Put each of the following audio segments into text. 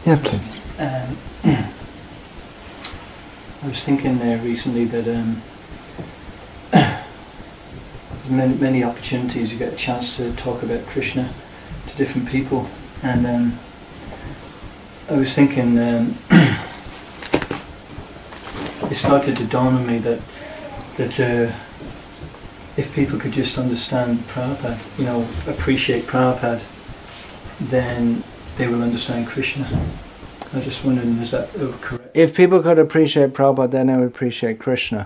Yeah, please. I was thinking there recently that there's many opportunities you get a chance to talk about Krishna to different people, and I was thinking it started to dawn on me that if people could just understand Prabhupada, appreciate Prabhupada, then they will understand Krishna. I was just wondering, is that correct? If people could appreciate Prabhupada, then they would appreciate Krishna.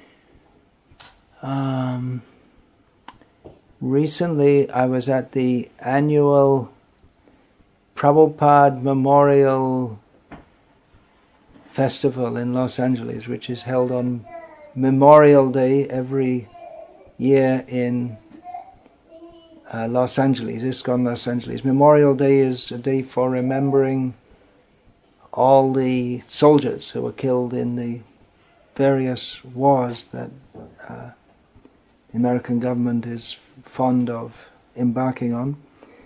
Recently, I was at the annual Prabhupada Memorial Festival in Los Angeles, which is held on Memorial Day every year in Los Angeles, ISKCON Los Angeles. Memorial Day is a day for remembering all the soldiers who were killed in the various wars that the American government is fond of embarking on.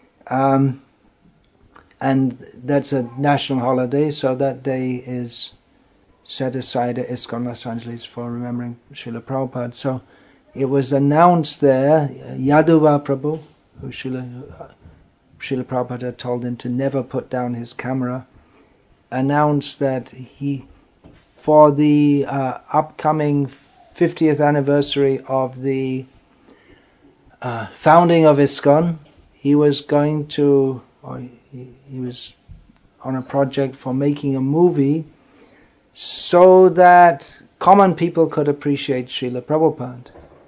And that's a national holiday, so that day is set aside at ISKCON Los Angeles for remembering Srila Prabhupada. So it was announced there, Yaduva Prabhu, who Srila Prabhupada had told him to never put down his camera, announced that he, for the upcoming 50th anniversary of the founding of ISKCON, he was going to, or he was on a project for making a movie so that common people could appreciate Srila Prabhupada.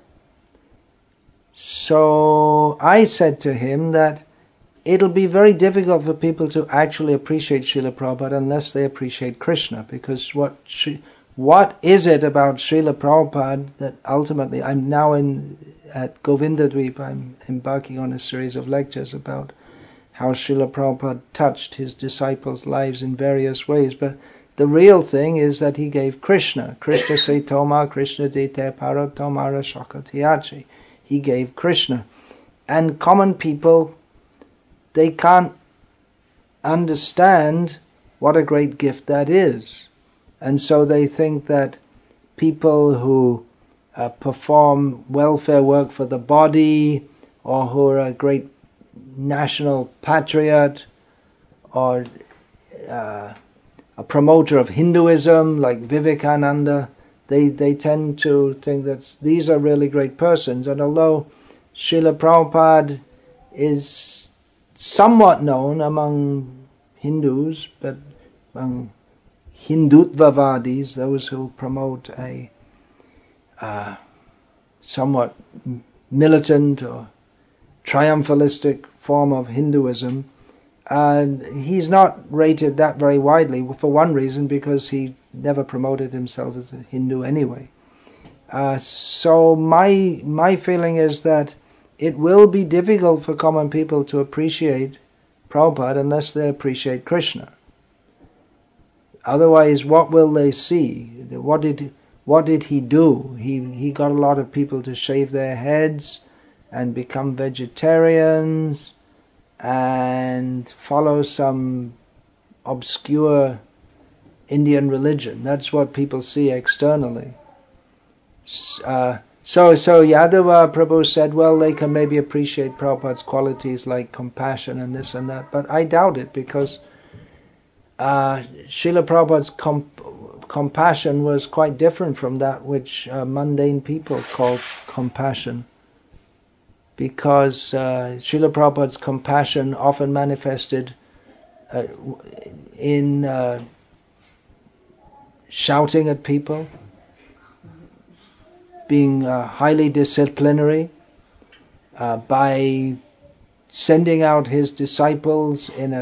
So I said to him that it'll be very difficult for people to actually appreciate Srila Prabhupada unless they appreciate Krishna, because what is it about Srila Prabhupada that ultimately, I'm now at Govindadweep, I'm embarking on a series of lectures about how Srila Prabhupada touched his disciples' lives in various ways, but the real thing is that he gave Krishna. Krishna se toma, Krishna dite para tomara shakatiyachi. He gave Krishna. And common people, they can't understand what a great gift that is. And so they think that people who perform welfare work for the body, or who are a great national patriot, or a promoter of Hinduism like Vivekananda, they tend to think that these are really great persons. And although Srila Prabhupada is somewhat known among Hindus, but among Hindutvavadis, those who promote a somewhat militant or triumphalistic form of Hinduism, he's not rated that very widely, for one reason, because he never promoted himself as a Hindu anyway. So my feeling is that it will be difficult for common people to appreciate Prabhupada unless they appreciate Krishna. Otherwise, what will they see? What did he do? He got a lot of people to shave their heads and become vegetarians and follow some obscure Indian religion. That's what people see externally. So Yadava Prabhu said, well, they can maybe appreciate Prabhupada's qualities like compassion and this and that, but I doubt it, because Srila Prabhupada's compassion was quite different from that which mundane people call compassion. Because Srila Prabhupada's compassion often manifested in shouting at people, being highly disciplinary, by sending out his disciples in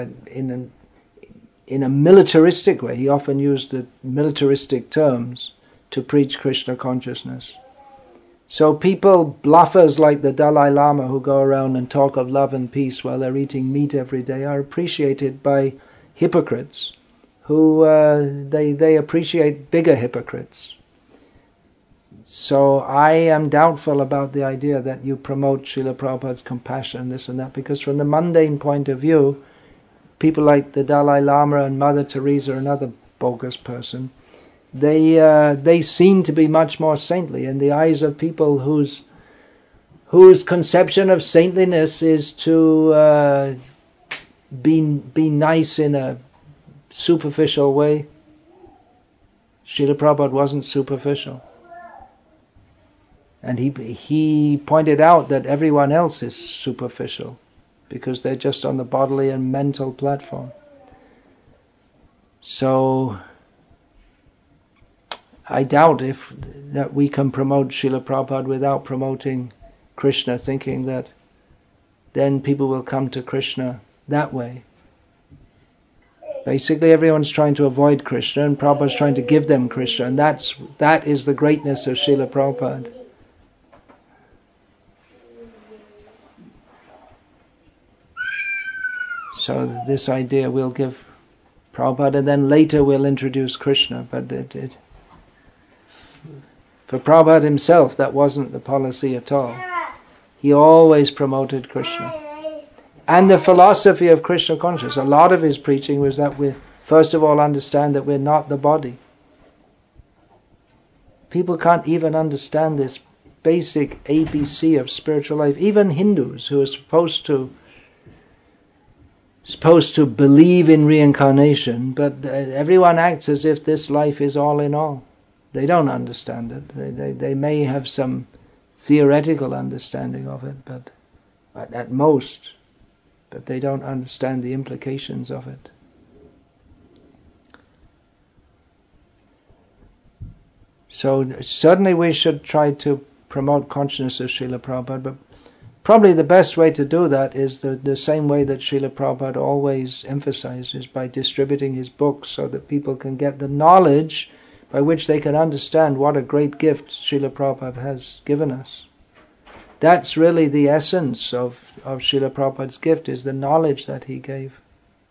a militaristic way. He often used the militaristic terms to preach Krishna consciousness. So people, bluffers like the Dalai Lama, who go around and talk of love and peace while they're eating meat every day, are appreciated by hypocrites, who they appreciate bigger hypocrites. So I am doubtful about the idea that you promote Srila Prabhupada's compassion, this and that, because from the mundane point of view, people like the Dalai Lama and Mother Teresa, another bogus person, they seem to be much more saintly in the eyes of people whose conception of saintliness is to be nice in a superficial way. Srila Prabhupada wasn't superficial. And he pointed out that everyone else is superficial because they're just on the bodily and mental platform. So I doubt that we can promote Srila Prabhupada without promoting Krishna, thinking that then people will come to Krishna that way. Basically, everyone's trying to avoid Krishna, and Prabhupada's trying to give them Krishna, and that is the greatness of Srila Prabhupada. So this idea we'll give Prabhupada, and then later we'll introduce Krishna. But for Prabhupada himself, that wasn't the policy at all. He always promoted Krishna. And the philosophy of Krishna consciousness, a lot of his preaching was that we first of all understand that we're not the body. People can't even understand this basic ABC of spiritual life. Even Hindus who are supposed to believe in reincarnation, but everyone acts as if this life is all in all. They don't understand it. They may have some theoretical understanding of it, but at most, but they don't understand the implications of it. So certainly we should try to promote consciousness of Srila Prabhupada, but probably the best way to do that is the same way that Srila Prabhupada always emphasizes, by distributing his books so that people can get the knowledge by which they can understand what a great gift Srila Prabhupada has given us. That's really the essence of Srila Prabhupada's gift, is the knowledge that he gave.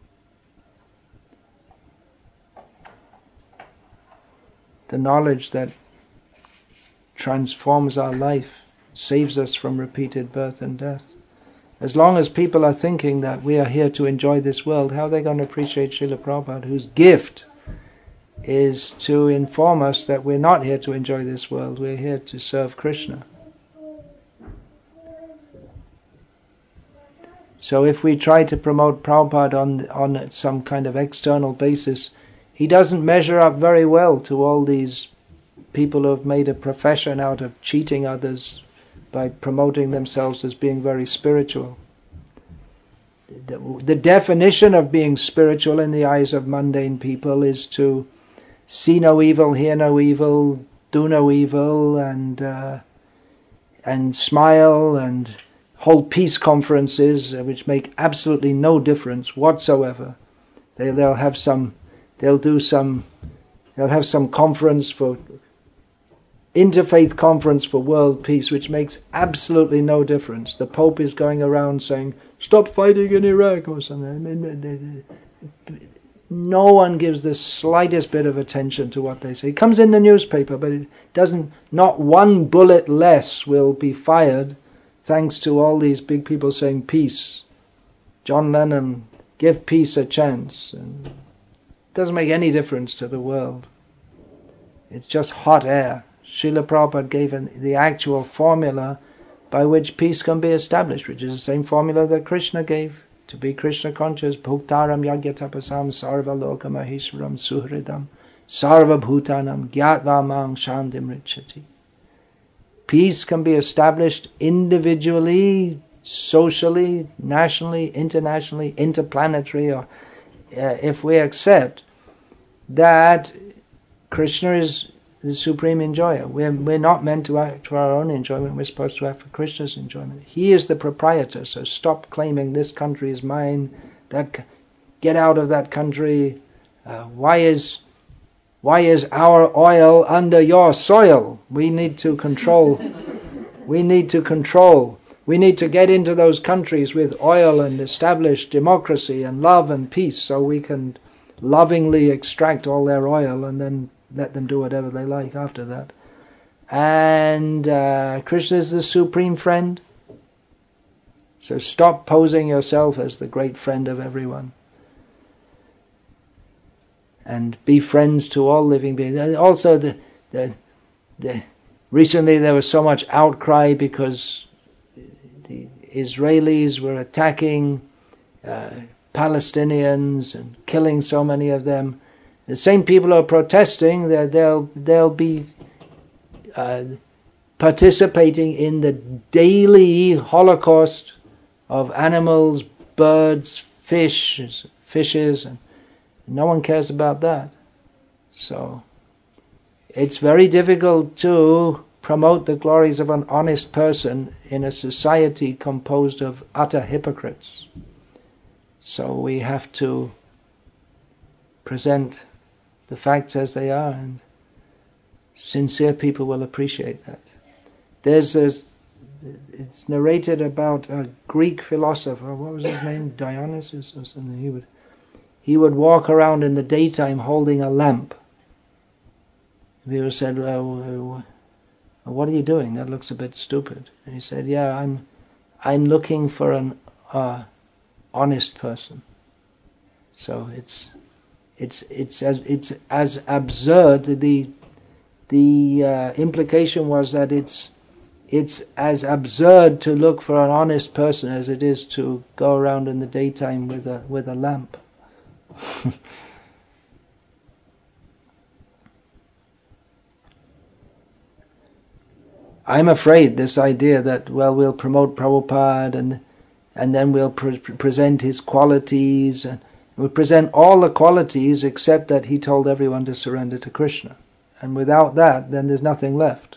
The knowledge that transforms our life, saves us from repeated birth and death. As long as people are thinking that we are here to enjoy this world, how are they going to appreciate Srila Prabhupada, whose gift is to inform us that we're not here to enjoy this world, we're here to serve Krishna. So if we try to promote Prabhupada on some kind of external basis, he doesn't measure up very well to all these people who have made a profession out of cheating others by promoting themselves as being very spiritual. The definition of being spiritual in the eyes of mundane people is to see no evil, hear no evil, do no evil, and smile and hold peace conferences, which make absolutely no difference whatsoever. They'll have some conference for interfaith conference for world peace, which makes absolutely no difference. The Pope is going around saying, "Stop fighting in Iraq" or something. No one gives the slightest bit of attention to what they say. It comes in the newspaper, but it doesn't. Not one bullet less will be fired, thanks to all these big people saying peace. John Lennon, give peace a chance. And it doesn't make any difference to the world. It's just hot air. Srila Prabhupada gave the actual formula by which peace can be established, which is the same formula that Krishna gave. To be Krishna conscious, bhuktaram yagyatapasam sarva loka maheshwaram suhridam sarva bhutanam gyatva mang shantim richati. Peace can be established individually, socially, nationally, internationally, interplanetary, or if we accept that Krishna is the supreme enjoyer. We're not meant to act for our own enjoyment, we're supposed to act for Krishna's enjoyment. He is the proprietor, so stop claiming this country is mine, get out of that country. Why is our oil under your soil? We need to control. We need to get into those countries with oil and establish democracy and love and peace so we can lovingly extract all their oil and then let them do whatever they like after that. And Krishna is the supreme friend. So stop posing yourself as the great friend of everyone. and be friends to all living beings. And also, recently there was so much outcry because the Israelis were attacking Palestinians and killing so many of them. The same people who are protesting, they'll be participating in the daily holocaust of animals, birds, fishes, and no one cares about that. So it's very difficult to promote the glories of an honest person in a society composed of utter hypocrites. So we have to present the facts as they are, and sincere people will appreciate that. It's narrated about a Greek philosopher, what was his name, Dionysus or something. He would walk around in the daytime holding a lamp. People said, well, what are you doing? That looks a bit stupid. And he said, yeah, I'm looking for an honest person. So it's as absurd. The implication was that it's as absurd to look for an honest person as it is to go around in the daytime with a lamp. I'm afraid this idea that, well, we'll promote Prabhupada and then we'll present his qualities, and we'll present all the qualities except that he told everyone to surrender to Krishna. And without that, then there's nothing left.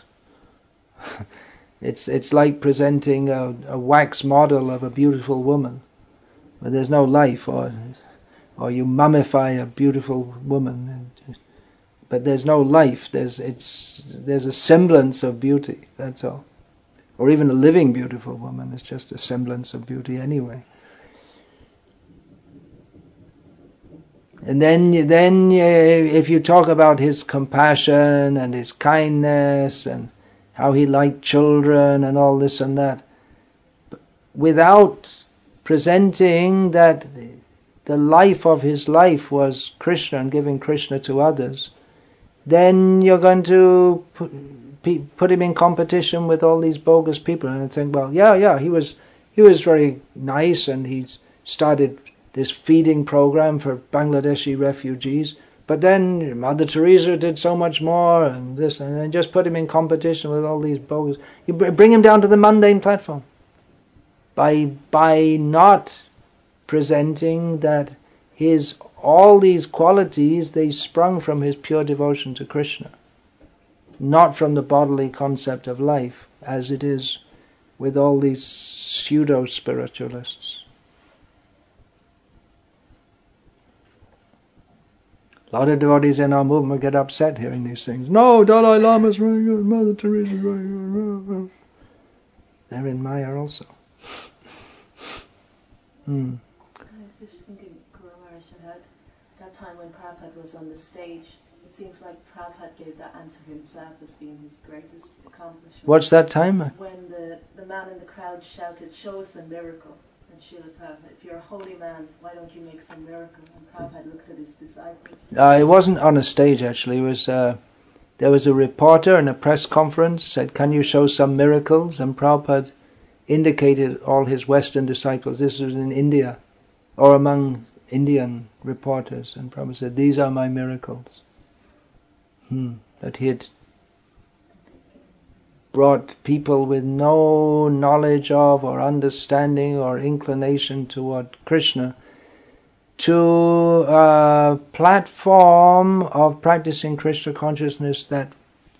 It's like presenting a wax model of a beautiful woman, but there's no life, or you mummify a beautiful woman, but there's no life. There's a semblance of beauty. That's all. Or even a living beautiful woman is just a semblance of beauty anyway. And then if you talk about his compassion and his kindness and how he liked children and all this and that, without presenting that the life of his life was Krishna and giving Krishna to others, then you're going to put him in competition with all these bogus people and think, well, yeah, he was very nice and he started this feeding program for Bangladeshi refugees, but then Mother Teresa did so much more and this, and then just put him in competition with all these bogus. You bring him down to the mundane platform by not presenting that all these qualities, they sprung from his pure devotion to Krishna, not from the bodily concept of life, as it is with all these pseudo-spiritualists. A lot of devotees in our movement get upset hearing these things. No, Dalai Lama's very good, Mother Teresa's very good. They're in Maya also. I was just thinking, Guru Maharaj had that time when Prabhupada was on the stage, it seems like Prabhupada gave that answer himself as being his greatest accomplishment. What's that time? When the man in the crowd shouted, "Show us a miracle." And Srila Prabhupada, if you're a holy man, why don't you make some miracle? And Prabhupada looked at his disciples. It wasn't on a stage actually. It was there was a reporter in a press conference said, "Can you show some miracles?" And Prabhupada indicated all his Western disciples. This was in India, or among Indian reporters, and Prabhupada said, "These are my miracles." That he had brought people with no knowledge of or understanding or inclination toward Krishna to a platform of practicing Krishna consciousness that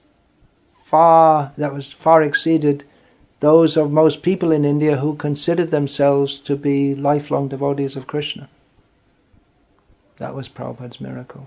was far exceeded those of most people in India who considered themselves to be lifelong devotees of Krishna. That was Prabhupada's miracle.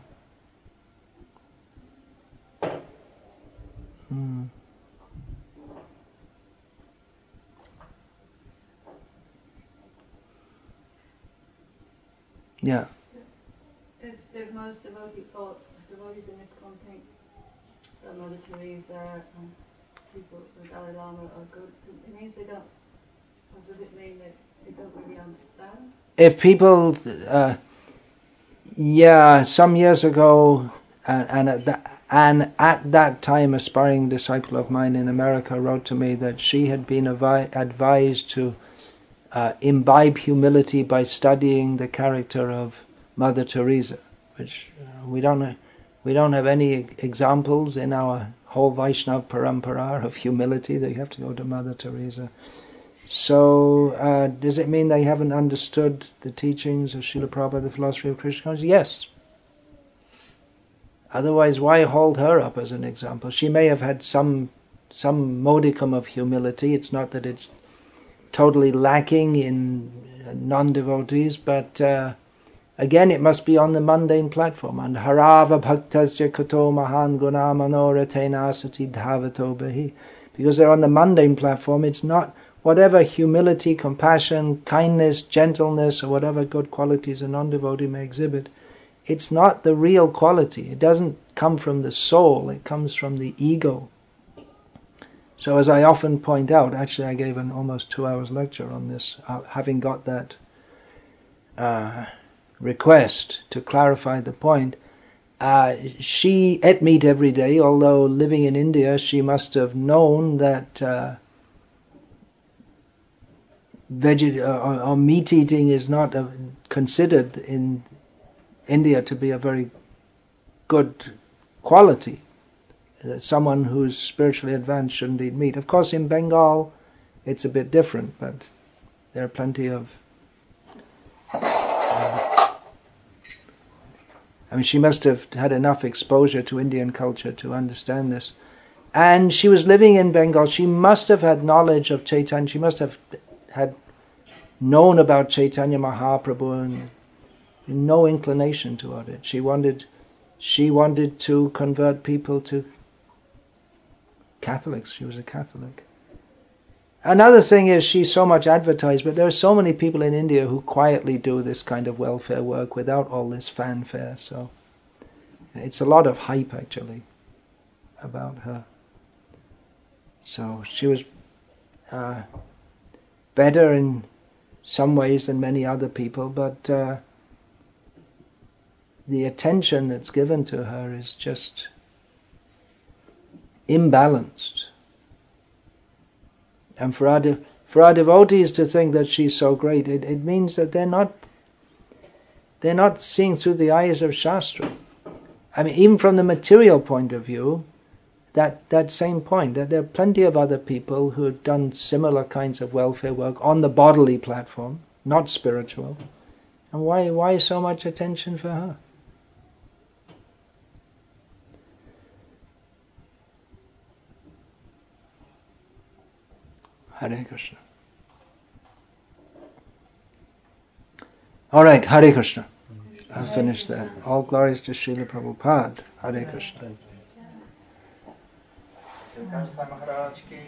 Yeah. If most devotees in this think that Mother Teresa and people with Dalai Lama are good, it means they don't. Or does it mean that they don't really understand? If people, Yeah, some years ago, and at that time, a aspiring disciple of mine in America wrote to me that she had been advised to imbibe humility by studying the character of Mother Teresa, which we don't have any examples in our whole Vaishnava parampara of humility. They have to go to Mother Teresa. So, does it mean they haven't understood the teachings of Srila Prabhupada, the philosophy of Krishna consciousness? Yes. Otherwise, why hold her up as an example? She may have had some modicum of humility. It's not that it's totally lacking in non-devotees, but again, it must be on the mundane platform. And harava bhaktasya kato mahan guna manoratena asati dhavato bahi. Because they're on the mundane platform, it's not whatever humility, compassion, kindness, gentleness, or whatever good qualities a non-devotee may exhibit. It's not the real quality. It doesn't come from the soul. It comes from the ego. So as I often point out, actually I gave an almost 2 hours lecture on this, having got that request to clarify the point. She ate meat every day, although living in India she must have known that or meat eating is not considered in India to be a very good quality. Someone who's spiritually advanced shouldn't eat meat. Of course, in Bengal, it's a bit different, but there are plenty of... she must have had enough exposure to Indian culture to understand this. And she was living in Bengal. She must have had knowledge of Chaitanya. She must have had known about Chaitanya Mahaprabhu and no inclination toward it. She wanted to convert people to Catholics. She was a Catholic. Another thing is she's so much advertised, but there are so many people in India who quietly do this kind of welfare work without all this fanfare. So it's a lot of hype actually about her. So she was better in some ways than many other people, but the attention that's given to her is just imbalanced. And for our devotees to think that she's so great, it means that they're not seeing through the eyes of Shastra. Even from the material point of view, that same point, that there are plenty of other people who have done similar kinds of welfare work on the bodily platform, not spiritual. And why so much attention for her? Hare Krishna. All right, Hare Krishna. I'll finish there. All glories to Srila Prabhupada. Hare Krishna.